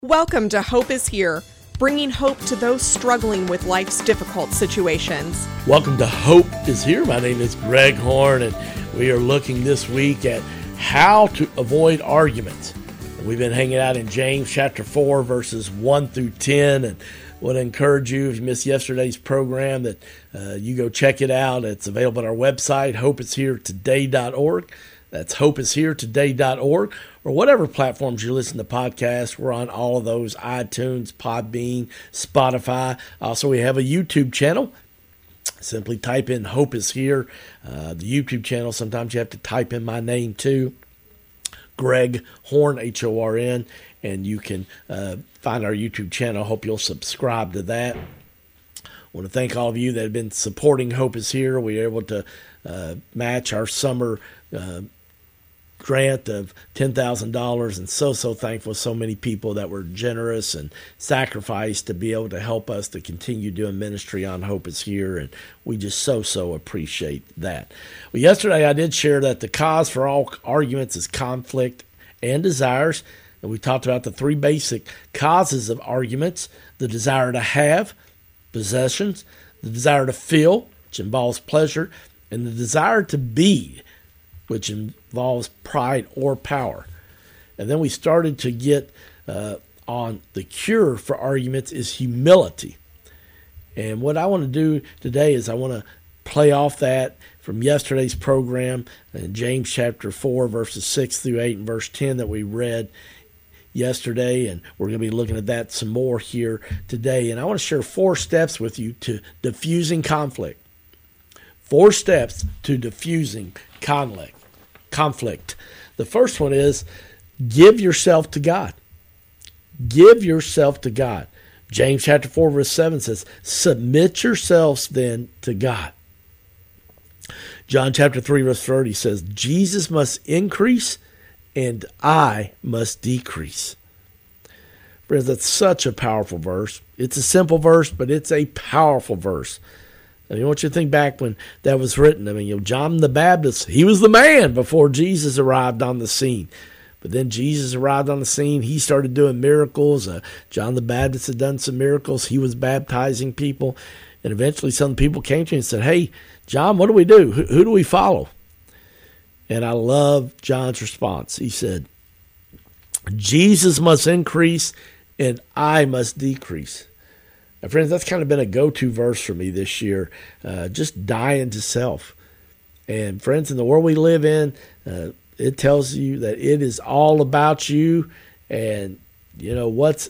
Welcome to Hope is Here, bringing hope to those struggling with life's difficult situations. Welcome to Hope is Here. My name is Greg Horn, and we are looking this week at how to avoid arguments. We've been hanging out in James chapter 4, verses 1 through 10, and want to encourage you, if you missed yesterday's program, that you go check it out. It's available on our website, hopeisheretoday.org. That's hopeisheretoday.org, or whatever platforms you listen to podcasts. We're on all of those: iTunes, Podbean, Spotify. Also, we have a YouTube channel. Simply type in Hope is Here. The YouTube channel, sometimes you have to type in my name too, Greg Horn, H-O-R-N, and you can find our YouTube channel. Hope you'll subscribe to that. I want to thank all of you that have been supporting Hope is Here. We were able to match our summer grant of $10,000, and so thankful. So many people that were generous and sacrificed to be able to help us to continue doing ministry on Hope is Here, and we just so appreciate that. Well, yesterday I did share that the cause for all arguments is conflict and desires, and we talked about the three basic causes of arguments: the desire to have, possessions; the desire to feel, which involves pleasure; and the desire to be, which involves pride or power. And then we started to get on the cure for arguments is humility. And what I want to do today is I want to play off that from yesterday's program in James chapter 4, verses 6 through 8 and verse 10 that we read yesterday, and we're going to be looking at that some more here today. And I want to share 4 steps with you to diffusing conflict. 4 steps to diffusing conflict. The first one is give yourself to God. Give yourself to God. James chapter 4 verse 7 says, submit yourselves then to God. John chapter 3 verse 30 says, Jesus must increase and I must decrease. Friends, that's such a powerful verse. It's a simple verse, but it's a powerful verse. I want you to think back when that was written. John the Baptist, he was the man before Jesus arrived on the scene. But then Jesus arrived on the scene. He started doing miracles. John the Baptist had done some miracles. He was baptizing people. And eventually some people came to him and said, hey, John, what do we do? Who do we follow? And I love John's response. He said, Jesus must increase and I must decrease. Now, friends, that's kind of been a go-to verse for me this year, just dying to self. And friends, in the world we live in, it tells you that it is all about you and, what's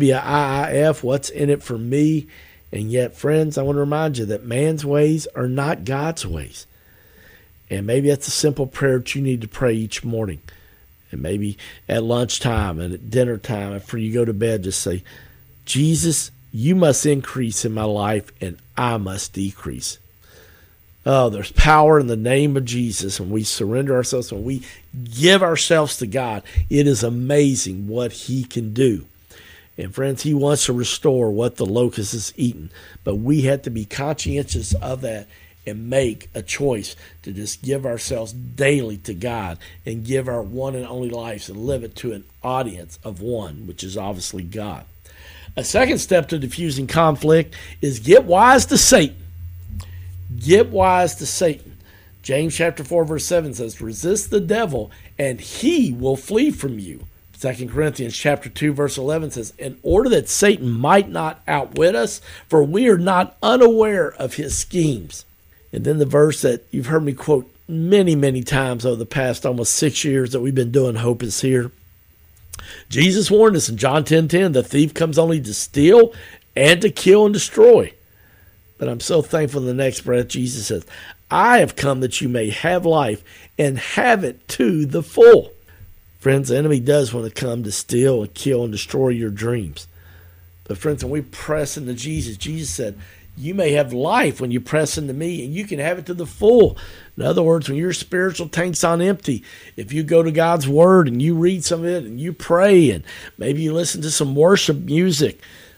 WIIF, what's in it for me. And yet, friends, I want to remind you that man's ways are not God's ways. And maybe that's a simple prayer that you need to pray each morning. And maybe at lunchtime and at dinner time, after you go to bed, just say, Jesus, you must increase in my life and I must decrease. Oh, there's power in the name of Jesus when we surrender ourselves, when we give ourselves to God. It is amazing what he can do. And friends, he wants to restore what the locust has eaten. But we have to be conscientious of that and make a choice to just give ourselves daily to God and give our one and only lives and live it to an audience of one, which is obviously God. A second step to diffusing conflict is get wise to Satan. Get wise to Satan. James chapter 4 verse 7 says, resist the devil and he will flee from you. 2 Corinthians chapter 2 verse 11 says, in order that Satan might not outwit us, for we are not unaware of his schemes. And then the verse that you've heard me quote many times over the past almost 6 years that we've been doing Hope is Here. Jesus warned us in John 10:10, the thief comes only to steal and to kill and destroy. But I'm so thankful in the next breath, Jesus says, I have come that you may have life and have it to the full. Friends, the enemy does want to come to steal and kill and destroy your dreams. But friends, when we press into Jesus, Jesus said, you may have life when you press into me and you can have it to the full. In other words, when your spiritual tank's on empty, if you go to God's word and you read some of it and you pray and maybe you listen to some worship music,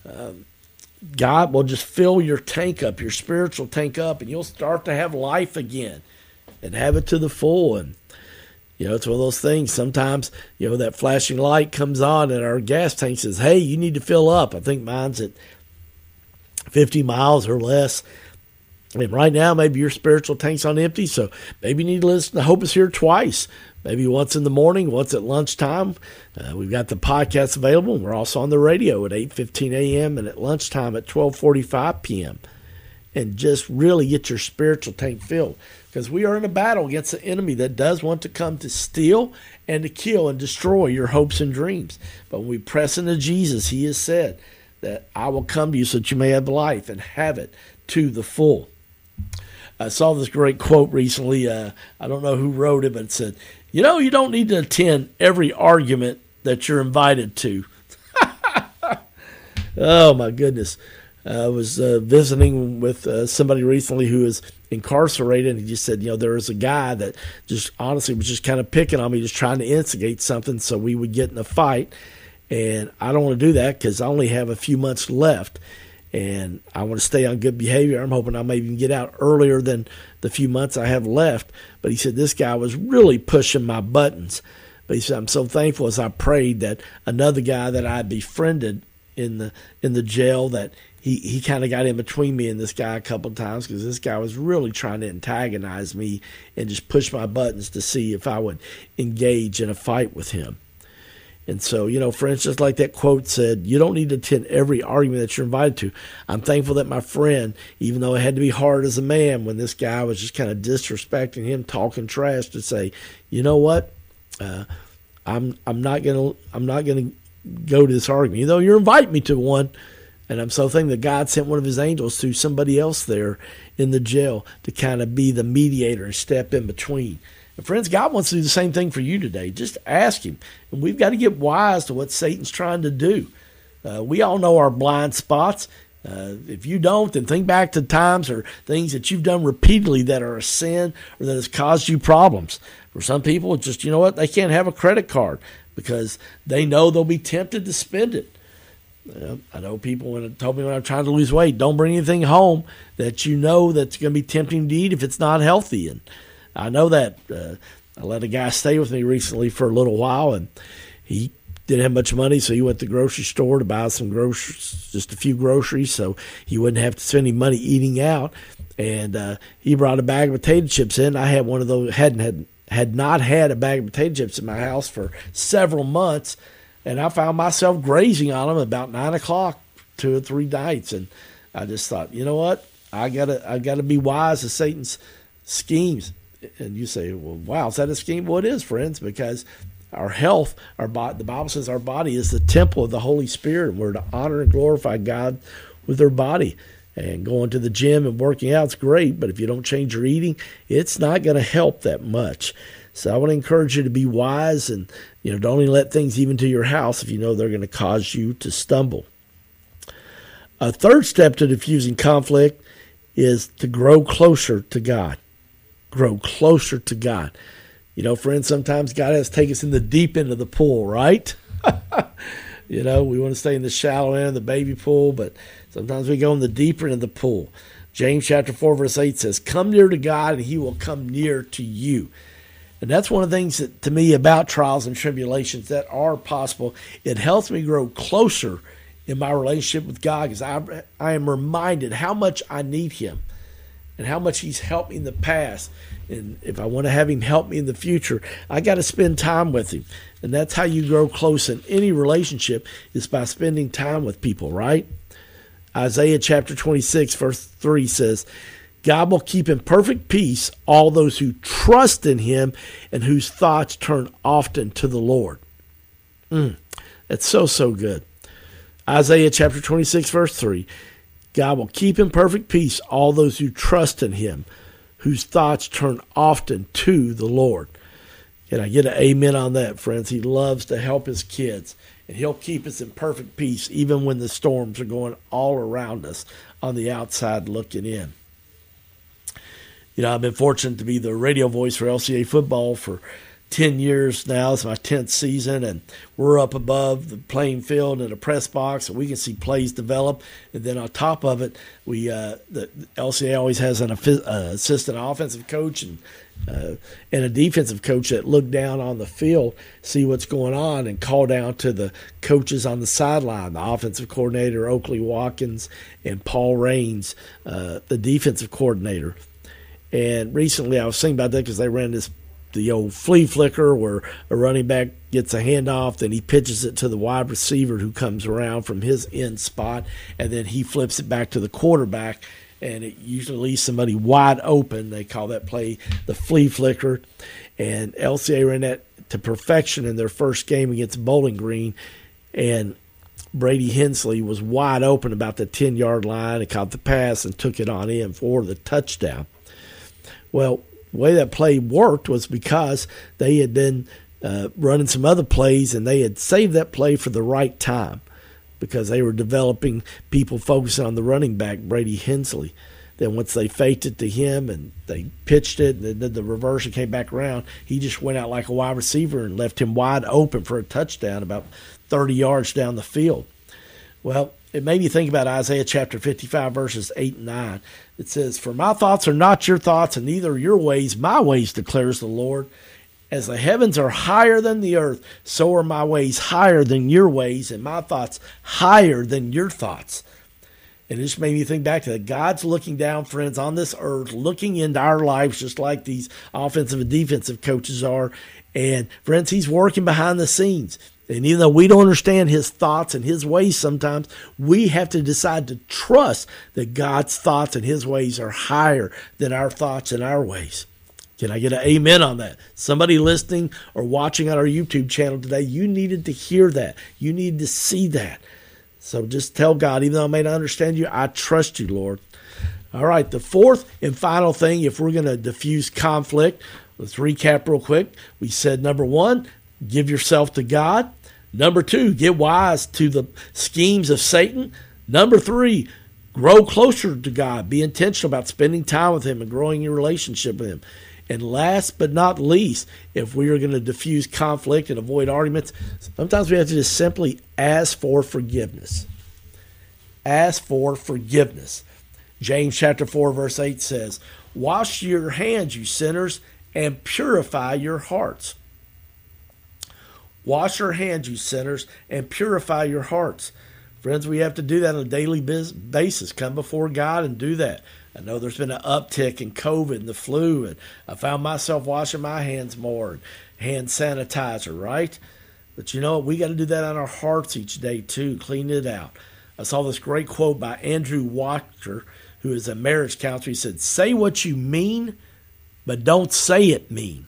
God will just fill your tank up, your spiritual tank up, and you'll start to have life again and have it to the full. And It's one of those things. Sometimes, that flashing light comes on and our gas tank says, hey, you need to fill up. I think mine's at 50 miles or less. And right now, maybe your spiritual tank's on empty, so maybe you need to listen to Hope is Here twice. Maybe once in the morning, once at lunchtime. We've got the podcast available. We're also on the radio at 8:15 a.m. and at lunchtime at 12:45 p.m. And just really get your spiritual tank filled, because we are in a battle against an enemy that does want to come to steal and to kill and destroy your hopes and dreams. But when we press into Jesus, he has said that I will come to you so that you may have life and have it to the full. I saw this great quote recently. I don't know who wrote it, but it said, you don't need to attend every argument that you're invited to. Oh, my goodness. I was visiting with somebody recently who is incarcerated, and he just said, there was a guy that just honestly was just kind of picking on me, just trying to instigate something so we would get in a fight. And I don't want to do that because I only have a few months left, and I want to stay on good behavior. I'm hoping I may even get out earlier than the few months I have left. But he said this guy was really pushing my buttons. But he said, I'm so thankful as I prayed that another guy that I befriended in the jail, that he kind of got in between me and this guy a couple of times, because this guy was really trying to antagonize me and just push my buttons to see if I would engage in a fight with him. And so, friends, just like that quote said, you don't need to attend every argument that you're invited to. I'm thankful that my friend, even though it had to be hard as a man when this guy was just kind of disrespecting him, talking trash, to say, you know what, I'm not gonna go to this argument, though you're inviting me to one. And I'm so thankful that God sent one of his angels to somebody else there in the jail to kind of be the mediator and step in between. And friends, God wants to do the same thing for you today. Just ask him. And we've got to get wise to what Satan's trying to do. We all know our blind spots. If you don't, then think back to times or things that you've done repeatedly that are a sin or that has caused you problems. For some people, it's just, they can't have a credit card because they know they'll be tempted to spend it. I know people told me when I'm trying to lose weight, don't bring anything home that that's going to be tempting to eat if it's not healthy. And I know that. I let a guy stay with me recently for a little while, and he didn't have much money, so he went to the grocery store to buy some groceries, just a few groceries, so he wouldn't have to spend any money eating out. And he brought a bag of potato chips in. I had one of those, had not had a bag of potato chips in my house for several months. And I found myself grazing on them about 9 o'clock 2 or 3 nights. And I just thought, you know what? I gotta be wise to Satan's schemes. And you say, well, wow, is that a scheme? Well, it is, friends, because our health, the Bible says our body is the temple of the Holy Spirit, and we're to honor and glorify God with our body. And going to the gym and working out is great, but if you don't change your eating, it's not going to help that much. So I want to encourage you to be wise and, don't only let things even to your house if you know they're going to cause you to stumble. A third step to diffusing conflict is to grow closer to God. Grow closer to God. Friends, sometimes God has to take us in the deep end of the pool, right? We want to stay in the shallow end of the baby pool, but sometimes we go in the deeper end of the pool. James chapter 4, verse 8 says, come near to God and he will come near to you. And that's one of the things that, to me, about trials and tribulations that are possible. It helps me grow closer in my relationship with God, because I am reminded how much I need him and how much he's helped me in the past. And if I want to have him help me in the future, I got to spend time with him. And that's how you grow close in any relationship, is by spending time with people, right? Isaiah chapter 26, verse 3 says, God will keep in perfect peace all those who trust in him and whose thoughts turn often to the Lord. That's so good. Isaiah chapter 26, verse 3. God will keep in perfect peace all those who trust in him, whose thoughts turn often to the Lord. Can I get an amen on that, friends? He loves to help his kids, and he'll keep us in perfect peace even when the storms are going all around us on the outside looking in. I've been fortunate to be the radio voice for LCA football for 10 years now. It's my 10th season, and we're up above the playing field in a press box, and we can see plays develop. And then on top of it, the LCA always has an assistant offensive coach and a defensive coach that look down on the field, see what's going on, and call down to the coaches on the sideline, the offensive coordinator, Oakley Watkins, and Paul Raines, the defensive coordinator. And recently I was thinking about that because they ran the old flea flicker where a running back gets a handoff, then he pitches it to the wide receiver who comes around from his end spot, and then he flips it back to the quarterback, and it usually leaves somebody wide open. They call that play the flea flicker, and LCA ran that to perfection in their first game against Bowling Green, and Brady Hensley was wide open about the 10-yard line and caught the pass and took it on in for the touchdown. Well, the way that play worked was because they had been running some other plays, and they had saved that play for the right time because they were developing people focusing on the running back, Brady Hensley. Then once they faked it to him and they pitched it and then did the reverse and came back around, he just went out like a wide receiver and left him wide open for a touchdown about 30 yards down the field. Well, it made me think about Isaiah chapter 55, verses 8 and 9. It says, "For my thoughts are not your thoughts, and neither are your ways my ways, declares the Lord. As the heavens are higher than the earth, so are my ways higher than your ways, and my thoughts higher than your thoughts." And it just made me think back to that. God's looking down, friends, on this earth, looking into our lives just like these offensive and defensive coaches are. And, friends, he's working behind the scenes. And even though we don't understand his thoughts and his ways sometimes, we have to decide to trust that God's thoughts and his ways are higher than our thoughts and our ways. Can I get an amen on that? Somebody listening or watching on our YouTube channel today, you needed to hear that. You needed to see that. So just tell God, even though I may not understand you, I trust you, Lord. All right, the fourth and final thing, if we're going to diffuse conflict, let's recap real quick. We said, number one, give yourself to God. Number two, get wise to the schemes of Satan. Number three, grow closer to God. Be intentional about spending time with him and growing your relationship with him. And last but not least, if we are going to diffuse conflict and avoid arguments, sometimes we have to just simply ask for forgiveness. Ask for forgiveness. James chapter 4, verse 8 says, "Wash your hands, you sinners, and purify your hearts." Wash your hands, you sinners, and purify your hearts. Friends, we have to do that on a daily basis. Come before God and do that. I know there's been an uptick in COVID and the flu, and I found myself washing my hands more, and hand sanitizer, right? But you know what? We got to do that on our hearts each day too, clean it out. I saw this great quote by Andrew Wachter, who is a marriage counselor. He said, "Say what you mean, but don't say it mean."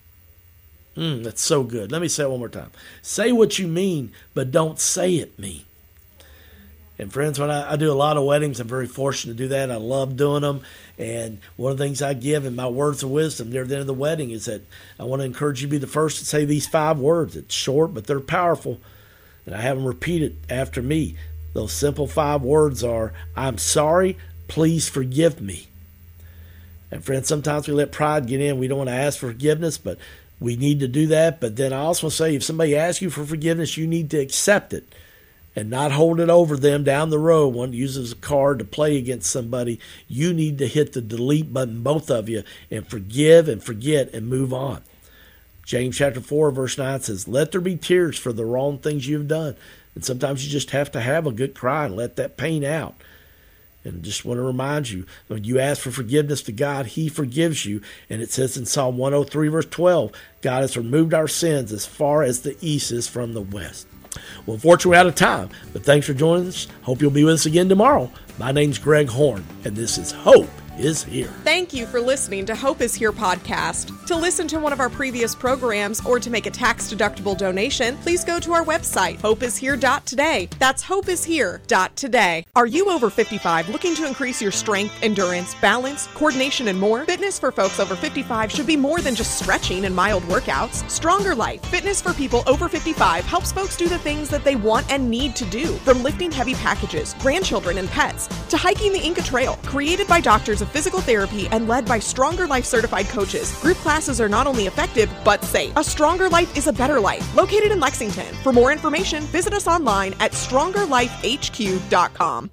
That's so good. Let me say it one more time. Say what you mean, but don't say it mean. And friends, when I do a lot of weddings, I'm very fortunate to do that. I love doing them. And one of the things I give in my words of wisdom near the end of the wedding is that I want to encourage you to be the first to say these 5 words. It's short, but they're powerful. And I have them repeat it after me. Those simple 5 words are, "I'm sorry, please forgive me." And friends, sometimes we let pride get in. We don't want to ask for forgiveness, but we need to do that. But then I also say, if somebody asks you for forgiveness, you need to accept it and not hold it over them down the road. One uses a card to play against somebody. You need to hit the delete button, both of you, and forgive and forget and move on. James chapter 4, verse 9 says, "Let there be tears for the wrong things you've done." And sometimes you just have to have a good cry and let that pain out. And just want to remind you, when you ask for forgiveness to God, he forgives you. And it says in Psalm 103, verse 12, God has removed our sins as far as the east is from the west. Well, unfortunately, we're out of time, but thanks for joining us. Hope you'll be with us again tomorrow. My name's Greg Horn, and this is Hope is Here. Thank you for listening to Hope is Here podcast. To listen to one of our previous programs or to make a tax-deductible donation, please go to our website, hopeishere.today. That's hopeishere.today. Are you over 55 looking to increase your strength, endurance, balance, coordination, and more? Fitness for folks over 55 should be more than just stretching and mild workouts. Stronger Life, fitness for people over 55, helps folks do the things that they want and need to do. From lifting heavy packages, grandchildren, and pets, to hiking the Inca Trail, created by doctors of physical therapy and led by Stronger Life certified coaches. Group classes are not only effective, but safe. A stronger life is a better life. Located in Lexington. For more information, visit us online at strongerlifehq.com.